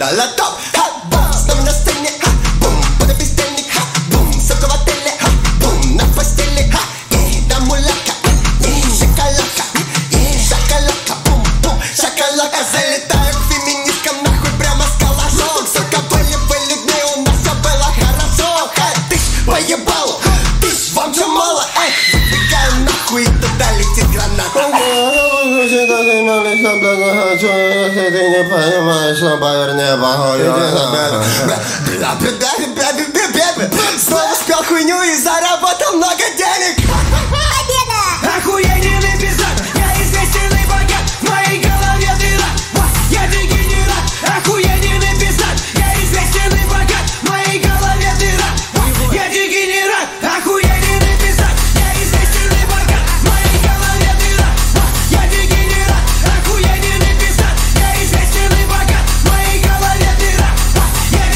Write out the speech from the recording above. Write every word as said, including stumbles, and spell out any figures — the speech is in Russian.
дала топ. Ха, бум, снова на сцене, ха, бум, под бездельник, ха, бум, сука в отеле, ха, бум, на постели, ха, и да муляка, и шоколадка, и шоколадка, бум, бум, шоколадка. Залетаю к феминисткам, нахуй прямо с калашом. Сука, были бы людьми, у нас все было хорошо. Ха, ты ж поебал, ты ж вам же мало, эй, выбегаю нахуй, и туда летит граната. Если ты не понимаешь, то поверни похуй. Снова спел хуйню и заработал много денег.